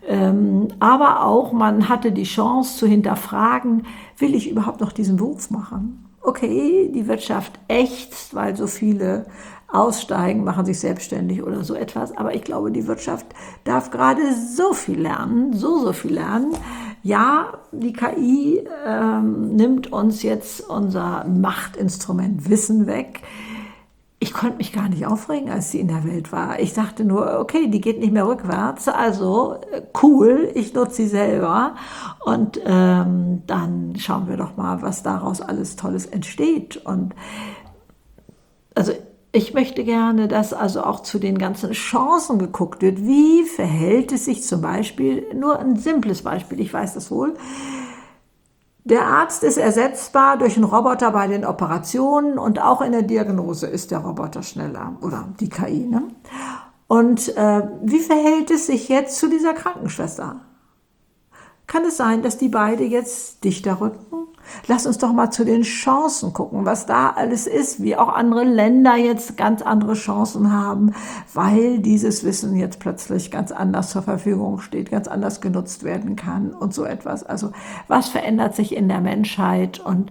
Speaker 1: Aber auch man hatte die Chance zu hinterfragen, will ich überhaupt noch diesen Beruf machen? Okay, die Wirtschaft ächzt, weil so viele aussteigen, machen sich selbstständig oder so etwas. Aber ich glaube, die Wirtschaft darf gerade so viel lernen, so viel lernen. Ja, die KI nimmt uns jetzt unser Machtinstrument Wissen weg. Ich konnte mich gar nicht aufregen, als sie in der Welt war. Ich dachte nur, okay, die geht nicht mehr rückwärts, also cool, ich nutze sie selber. Und dann schauen wir doch mal, was daraus alles Tolles entsteht. Und also ich möchte gerne, dass also auch zu den ganzen Chancen geguckt wird. Wie verhält es sich zum Beispiel, nur ein simples Beispiel, ich weiß das wohl, der Arzt ist ersetzbar durch einen Roboter bei den Operationen und auch in der Diagnose ist der Roboter schneller oder die KI. Ne? Und wie verhält es sich jetzt zu dieser Krankenschwester? Kann es sein, dass die beide jetzt dichter rücken? Lass uns doch mal zu den Chancen gucken, was da alles ist, wie auch andere Länder jetzt ganz andere Chancen haben, weil dieses Wissen jetzt plötzlich ganz anders zur Verfügung steht, ganz anders genutzt werden kann und so etwas. Also was verändert sich in der Menschheit? Und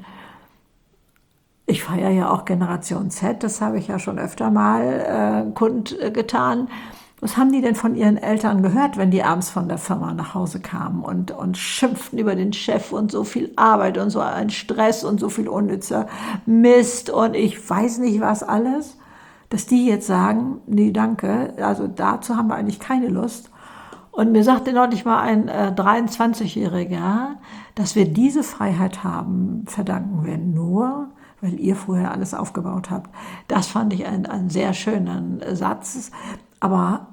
Speaker 1: ich feiere ja auch Generation Z, das habe ich ja schon öfter mal kundgetan. Was haben die denn von ihren Eltern gehört, wenn die abends von der Firma nach Hause kamen und schimpften über den Chef und so viel Arbeit und so ein Stress und so viel unnützer Mist und ich weiß nicht was alles, dass die jetzt sagen, nee, danke, also dazu haben wir eigentlich keine Lust. Und mir sagte neulich mal ein 23-Jähriger, dass wir diese Freiheit haben, verdanken wir nur, weil ihr vorher alles aufgebaut habt. Das fand ich einen sehr schönen Satz. Aber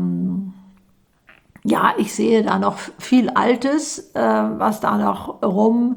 Speaker 1: ja, ich sehe da noch viel Altes, was da noch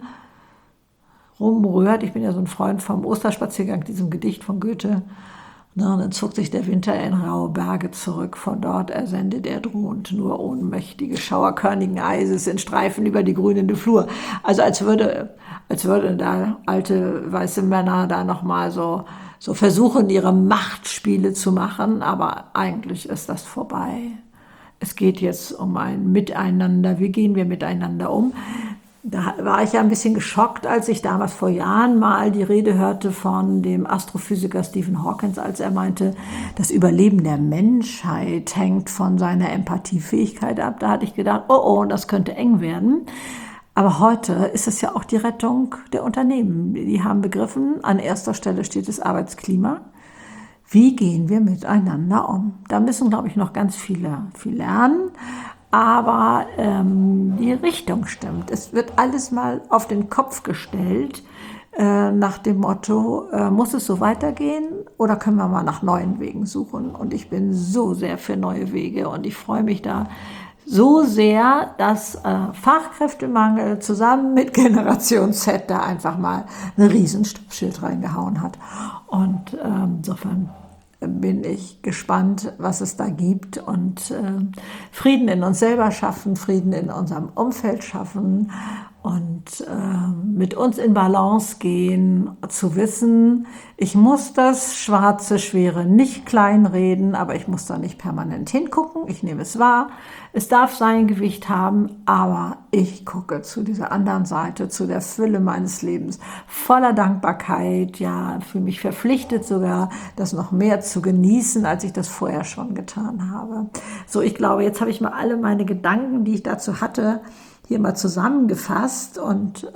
Speaker 1: rumrührt. Ich bin ja so ein Freund vom Osterspaziergang, diesem Gedicht von Goethe. Na, und dann zog sich der Winter in raue Berge zurück. Von dort ersendet er drohend nur ohnmächtige Schauer körnigen Eises in Streifen über die grünende Flur. Also als würde da alte weiße Männer da nochmal so versuchen, ihre Machtspiele zu machen. Aber eigentlich ist das vorbei. Es geht jetzt um ein Miteinander. Wie gehen wir miteinander um? Da war ich ja ein bisschen geschockt, als ich damals vor Jahren mal die Rede hörte von dem Astrophysiker Stephen Hawking, als er meinte, das Überleben der Menschheit hängt von seiner Empathiefähigkeit ab. Da hatte ich gedacht, oh, das könnte eng werden. Aber heute ist es ja auch die Rettung der Unternehmen. Die haben begriffen, an erster Stelle steht das Arbeitsklima. Wie gehen wir miteinander um? Da müssen, glaube ich, noch ganz viel lernen. Aber die Richtung stimmt. Es wird alles mal auf den Kopf gestellt, nach dem Motto, muss es so weitergehen oder können wir mal nach neuen Wegen suchen? Und ich bin so sehr für neue Wege und ich freue mich da so sehr, dass Fachkräftemangel zusammen mit Generation Z da einfach mal ein Riesenstoppschild reingehauen hat. Und insofern bin ich gespannt, was es da gibt und Frieden in uns selber schaffen, Frieden in unserem Umfeld schaffen und mit uns in Balance gehen, zu wissen, ich muss das schwarze Schwere nicht kleinreden, aber ich muss da nicht permanent hingucken, ich nehme es wahr, es darf sein Gewicht haben, aber ich gucke zu dieser anderen Seite, zu der Fülle meines Lebens, voller Dankbarkeit, ja, fühle mich verpflichtet sogar, das noch mehr zu genießen, als ich das vorher schon getan habe. So, ich glaube, jetzt habe ich mal alle meine Gedanken, die ich dazu hatte, hier mal zusammengefasst und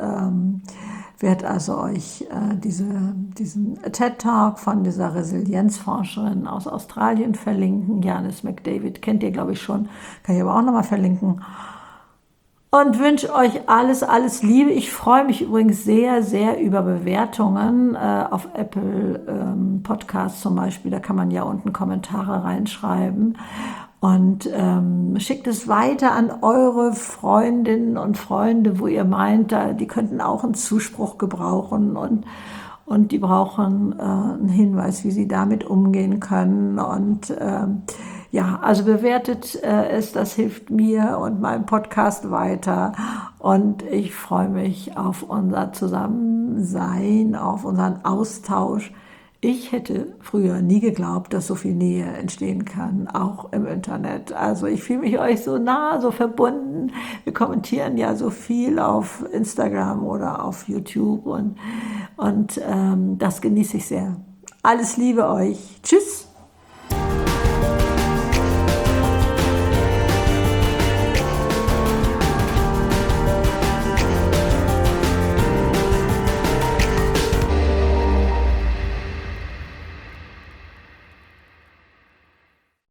Speaker 1: werde also euch diesen TED-Talk von dieser Resilienzforscherin aus Australien verlinken. Janice McDavid kennt ihr, glaube ich, schon, kann ich aber auch nochmal verlinken. Und wünsche euch alles Liebe. Ich freue mich übrigens sehr, sehr über Bewertungen auf Apple Podcasts zum Beispiel. Da kann man ja unten Kommentare reinschreiben. Und schickt es weiter an eure Freundinnen und Freunde, wo ihr meint, die könnten auch einen Zuspruch gebrauchen und die brauchen einen Hinweis, wie sie damit umgehen können. Und ja, also bewertet es, das hilft mir und meinem Podcast weiter. Und ich freue mich auf unser Zusammensein, auf unseren Austausch. Ich hätte früher nie geglaubt, dass so viel Nähe entstehen kann, auch im Internet. Also ich fühle mich euch so nah, so verbunden. Wir kommentieren ja so viel auf Instagram oder auf YouTube und das genieße ich sehr. Alles Liebe euch. Tschüss.